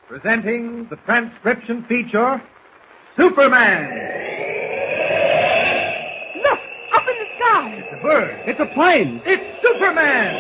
Presenting the transcription feature, Superman. Look, up in the sky. It's a bird. It's a plane. It's Superman.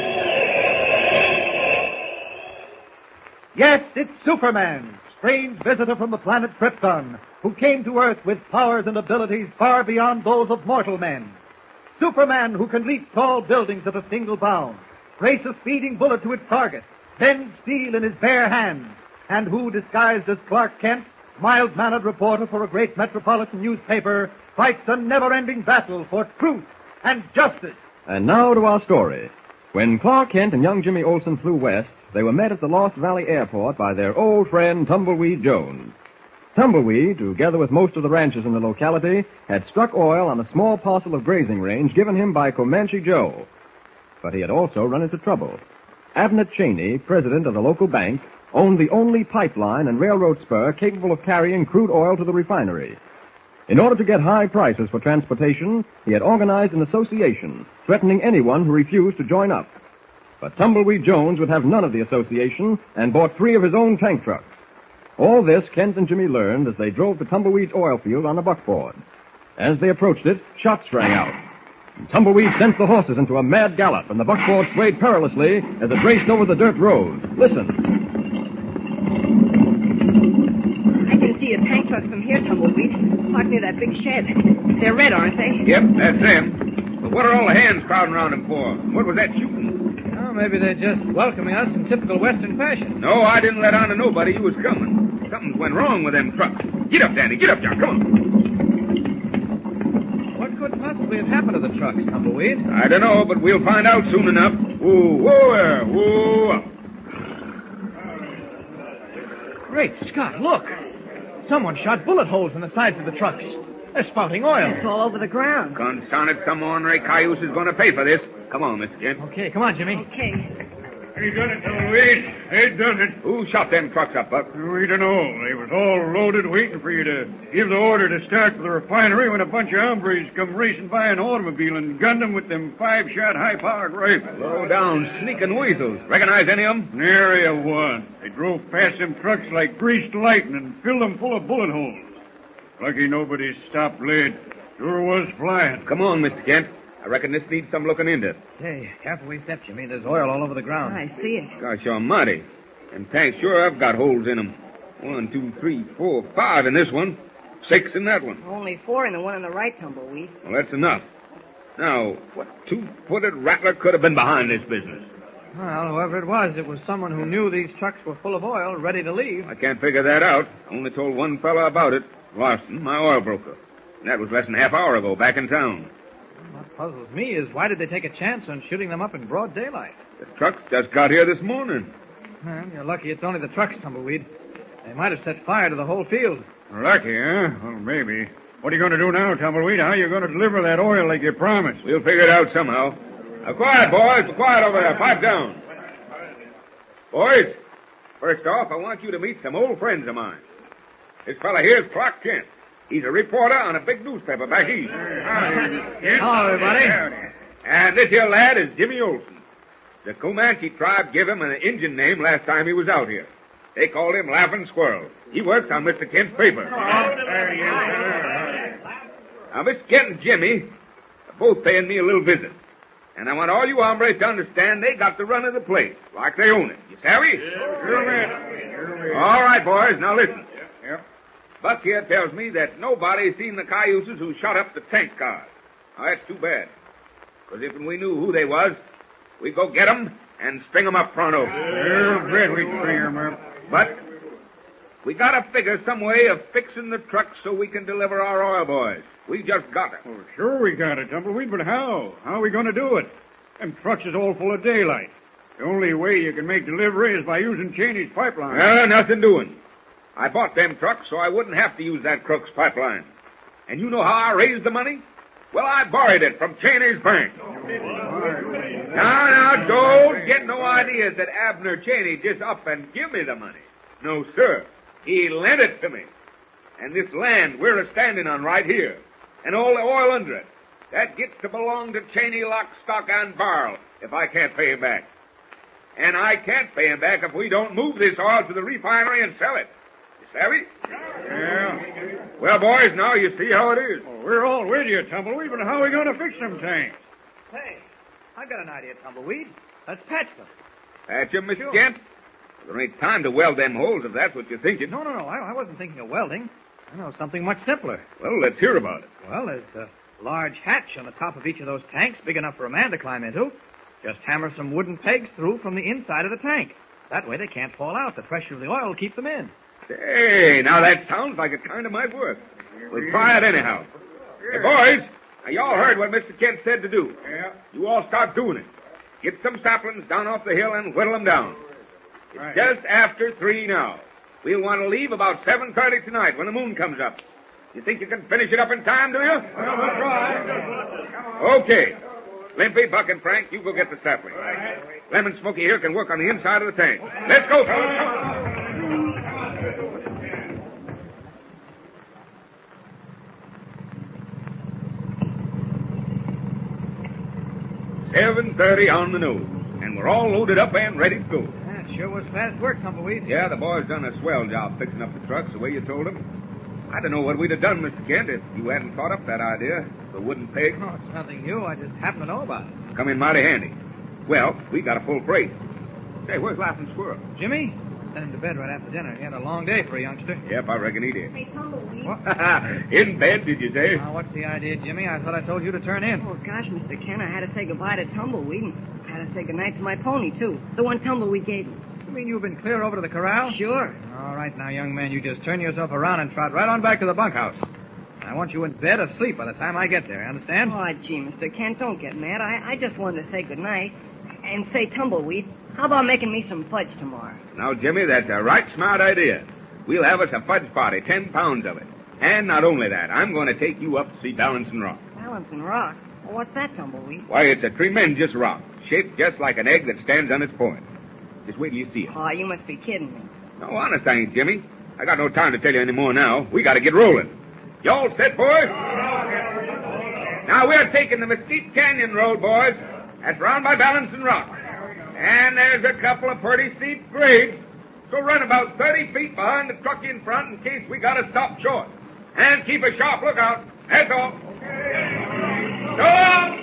Yes, it's Superman, strange visitor from the planet Krypton, who came to Earth with powers and abilities far beyond those of mortal men. Superman, who can leap tall buildings at a single bound, race a speeding bullet to its target, bend steel in his bare hands, and who, disguised as Clark Kent, mild-mannered reporter for a great metropolitan newspaper, fights a never-ending battle for truth and justice. And now to our story. When Clark Kent and young Jimmy Olsen flew west, they were met at the Lost Valley Airport by their old friend Tumbleweed Jones. Tumbleweed, together with most of the ranchers in the locality, had struck oil on a small parcel of grazing range given him by Comanche Joe. But he had also run into trouble. Abner Cheney, president of the local bank, owned the only pipeline and railroad spur capable of carrying crude oil to the refinery. In order to get high prices for transportation, he had organized an association, threatening anyone who refused to join up. But Tumbleweed Jones would have none of the association and bought 3 of his own tank trucks. All this Kent and Jimmy learned as they drove to Tumbleweed's oil field on a buckboard. As they approached it, shots rang out. And Tumbleweed sent the horses into a mad gallop, and the buckboard swayed perilously as it raced over the dirt road. Listen. I can see a tank truck from here, Tumbleweed. Parked near that big shed. They're red, aren't they? Yep, that's them. But what are all the hands crowding around them for? What was that shooting? Oh, maybe they're just welcoming us in typical Western fashion. No, I didn't let on to nobody you was coming. Something's went wrong with them trucks. Get up, Danny. Get up, John. Come on. What could possibly have happened to the trucks, Tumbleweed? I don't know, but we'll find out soon enough. Whoa, whoa there. Whoa up. Great Scott, look. Someone shot bullet holes in the sides of the trucks. They're spouting oil. It's all over the ground. Confound it, some ornery cayuse is going to pay for this. Come on, Mr. Kent. Okay, come on, Jimmy. Okay. He done it, Tumbleweed. He done it. Who shot them trucks up, Buck? We don't know. They was all loaded waiting for you to give the order to start for the refinery when a bunch of hombres come racing by an automobile and gunned them with them 5-shot high-powered rifles. Low down, sneaking weasels. Recognize any of them? Nary a one. They drove past them trucks like greased lightning and filled them full of bullet holes. Lucky nobody stopped lead. Sure was flying. Come on, Mr. Kent. I reckon this needs some looking into. Hey, careful where you step, Jimmy. There's oil all over the ground. I see it. Gosh almighty. Them tanks sure have got holes in them. 1, 2, 3, 4, 5 in this one. 6 in that one. Only 4 in the one on the right, Tumbleweed. Well, that's enough. Now, what two-footed rattler could have been behind this business? Well, whoever it was someone who knew these trucks were full of oil, ready to leave. I can't figure that out. I only told one fella about it. Larson, my oil broker. And that was less than a half hour ago, back in town. What puzzles me is why did they take a chance on shooting them up in broad daylight? The trucks just got here this morning. Well, you're lucky it's only the trucks, Tumbleweed. They might have set fire to the whole field. Lucky, huh? Well, maybe. What are you going to do now, Tumbleweed? How are you going to deliver that oil like you promised? We'll figure it out somehow. Now, quiet, boys. Quiet over there. Pipe down. Boys, first off, I want you to meet some old friends of mine. This fella here is Clark Kent. He's a reporter on a big newspaper back east. Hello, everybody. And this here lad is Jimmy Olsen. The Comanche tribe gave him an Indian name last time he was out here. They called him Laughing Squirrel. He works on Mr. Kent's paper. Now, Mr. Kent and Jimmy are both paying me a little visit. And I want all you hombres to understand they got the run of the place, like they own it. You savvy? All right, boys, now listen. Buck here tells me that nobody's seen the cayuses who shot up the tank cars. Now, that's too bad. Because if we knew who they was, we'd go get 'em and string 'em up pronto. Bet we'd string 'em up. But we got to figure some way of fixing the trucks so we can deliver our oil, boys. We just got it. Oh, sure we got it, Tumbleweed, but how? How are we going to do it? Them trucks is all full of daylight. The only way you can make delivery is by using Cheney's pipeline. Nothing doing. I bought them trucks so I wouldn't have to use that crook's pipeline. And you know how I raised the money? Well, I borrowed it from Cheney's bank. Now, don't get no ideas that Abner Cheney just up and give me the money. No, sir. He lent it to me. And this land we're a-standing on right here, and all the oil under it, that gets to belong to Cheney lock, stock, and barrel if I can't pay him back. And I can't pay him back if we don't move this oil to the refinery and sell it. You savvy? Yeah. Well, boys, now you see how it is. Well, we're all with you, Tumbleweed, but how are we going to fix them tanks? Hey, I got an idea, Tumbleweed. Let's patch them. Patch 'em, Mr. Kent? There ain't time to weld them holes if that's what you're thinking. No. I wasn't thinking of welding. I know something much simpler. Well, let's hear about it. Well, there's a large hatch on the top of each of those tanks, big enough for a man to climb into. Just hammer some wooden pegs through from the inside of the tank. That way they can't fall out. The pressure of the oil will keep them in. Hey, now that sounds like it kind of might work. We'll try it anyhow. Hey, boys, now y'all heard what Mr. Kent said to do. Yeah. You all start doing it. Get some saplings down off the hill and whittle them down. It's Right. just after 3 now. We'll want to leave about 7:30 tonight when the moon comes up. You think you can finish it up in time, do you? Well, we'll try. Okay. Limpy, Buck, and Frank, you go get the sapling. Lemon Smoky here can work on the inside of the tank. Let's go, fellas. 7:30 on the nose, and we're all loaded up and ready to go. That sure was fast work, Tumbleweed. Yeah, the boys done a swell job fixing up the trucks the way you told them. I don't know what we'd have done, Mr. Kent, if you hadn't thought up that idea, the wooden peg. Oh, it's nothing new. I just happen to know about it. Come in mighty handy. Well, we got a full freight. Say, where's Laughing Squirrel? Jimmy? Sent him to bed right after dinner. He had a long day for a youngster. Yep, I reckon he did. Hey, Tumbleweed. What? In bed, did you say? Now, what's the idea, Jimmy? I thought I told you to turn in. Oh, gosh, Mr. Kent, I had to say goodbye to Tumbleweed, and I had to say goodnight to my pony, too. The one Tumbleweed gave me. You mean you've been clear over to the corral? Sure. All right, now, young man, you just turn yourself around and trot right on back to the bunkhouse. I want you in bed asleep by the time I get there, understand? Oh, gee, Mr. Kent, don't get mad. I just wanted to say goodnight. And say, Tumbleweed, how about making me some fudge tomorrow? Now, Jimmy, that's a right smart idea. We'll have us a fudge party, 10 pounds of it. And not only that, I'm going to take you up to see Balancing Rock. Balancing Rock? Well, what's that, Tumbleweed? Why, it's a tremendous rock, shaped just like an egg that stands on its point. Just wait till you see it. Oh, you must be kidding me. No, honest, I ain't, Jimmy. I got no time to tell you any more now. We got to get rolling. You all set, boys? Now, we're taking the Mesquite Canyon Road, boys. That's round by Balancing Rock. And there's a couple of pretty steep grades. So run about 30 feet behind the truck in front in case we got to stop short. And keep a sharp lookout. That's all. So long!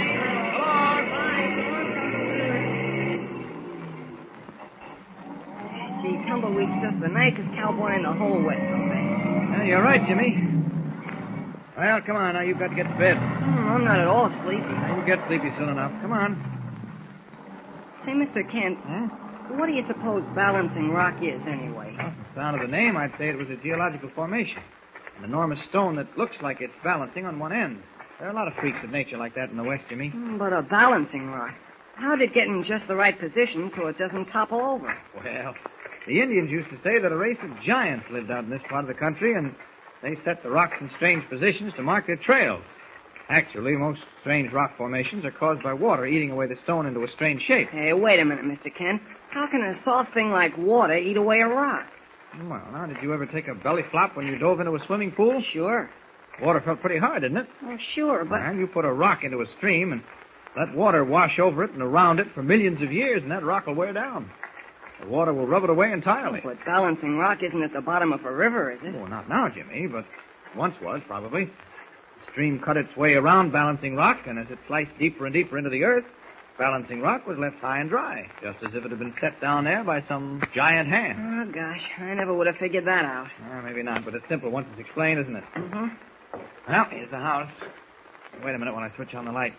Gee, Tumbleweed's just the nicest cowboy in the whole West, Yeah, you're right, Jimmy. Well, come on now. You've got to get to bed. I'm not at all sleepy. You'll get sleepy soon enough. Come on. Say, Mr. Kent, what do you suppose Balancing Rock is, anyway? Well, from the sound of the name, I'd say it was a geological formation. An enormous stone that looks like it's balancing on one end. There are a lot of freaks of nature like that in the West, Jimmy. But a balancing rock. How'd it get in just the right position so it doesn't topple over? Well, the Indians used to say that a race of giants lived out in this part of the country, and they set the rocks in strange positions to mark their trails. Actually, most strange rock formations are caused by water eating away the stone into a strange shape. Hey, wait a minute, Mr. Kent. How can a soft thing like water eat away a rock? Well, now, did you ever take a belly flop when you dove into a swimming pool? Sure. Water felt pretty hard, didn't it? Well, sure, but... Well, you put a rock into a stream and let water wash over it and around it for millions of years, and that rock will wear down. The water will rub it away entirely. But Balancing Rock isn't at the bottom of a river, is it? Oh, not now, Jimmy, but once was, probably. The stream cut its way around Balancing Rock, and as it sliced deeper and deeper into the earth, Balancing Rock was left high and dry, just as if it had been set down there by some giant hand. Oh, gosh, I never would have figured that out. Maybe not, but it's simple once it's explained, isn't it? Mm-hmm. Well, here's the house. Wait a minute when I switch on the light.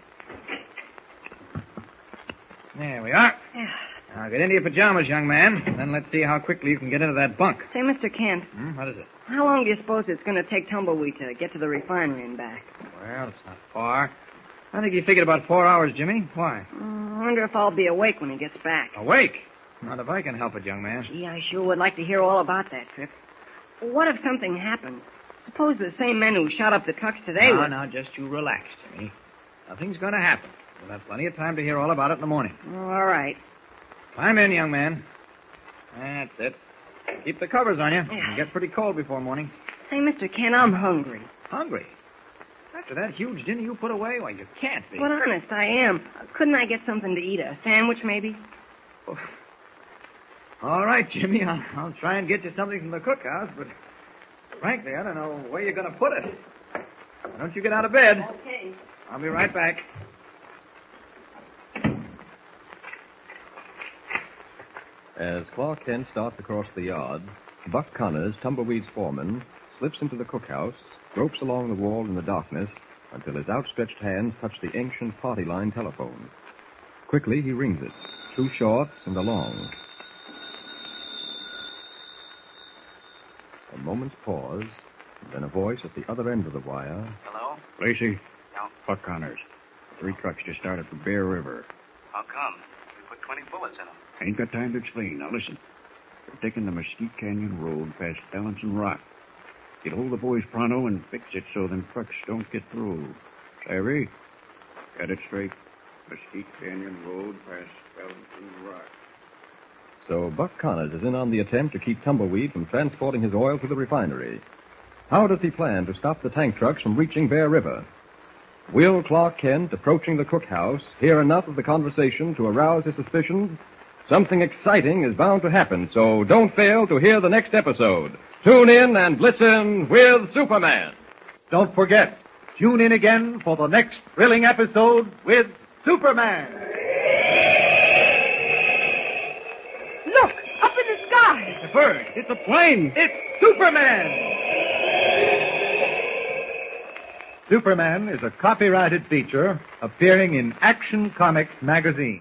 There we are. Yeah. Now get into your pajamas, young man. Then let's see how quickly you can get into that bunk. Say, Mr. Kent, What is it? how long do you suppose it's going to take Tumbleweed to get to the refinery and back? Well, it's not far. I think he figured about 4 hours, Jimmy. Why? I wonder if I'll be awake when he gets back. Awake? Not if I can help it, young man. Gee, I sure would like to hear all about that trip. What if something happens? Suppose the same men who shot up the trucks today would... Now, just you relax, Jimmy. Nothing's going to happen. We'll have plenty of time to hear all about it in the morning. All right. Climb in, young man. That's it. Keep the covers on you. Yeah. It'll get pretty cold before morning. Say, Mr. Kent, I'm hungry. Hungry? After that huge dinner you put away, why, you can't be. But honest, I am. Couldn't I get something to eat? A sandwich, maybe? All right, Jimmy. I'll try and get you something from the cookhouse, but frankly, I don't know where you're going to put it. Why don't you get out of bed? Okay. I'll be right back. As Clark Kent starts across the yard, Buck Connors, Tumbleweed's foreman, slips into the cookhouse, gropes along the wall in the darkness until his outstretched hands touch the ancient party line telephone. Quickly, he rings it, 2 shorts and a long. A moment's pause, then a voice at the other end of the wire. Hello? Lacey? Yeah. Buck Connors. 3 trucks just started for Bear River. How come? We put 20 bullets in them. Ain't got time to explain. Now listen. They're taking the Mesquite Canyon Road past Ellenson Rock. Get hold of the boys pronto and fix it so them trucks don't get through. Savvy? Got it straight. Mesquite Canyon Road past Ellenson Rock. So Buck Connors is in on the attempt to keep Tumbleweed from transporting his oil to the refinery. How does he plan to stop the tank trucks from reaching Bear River? Will Clark Kent, approaching the cookhouse, hear enough of the conversation to arouse his suspicions? Something exciting is bound to happen, so don't fail to hear the next episode. Tune in and listen with Superman. Don't forget, tune in again for the next thrilling episode with Superman. Look, up in the sky. It's a bird. It's a plane. It's Superman. Superman is a copyrighted feature appearing in Action Comics magazine.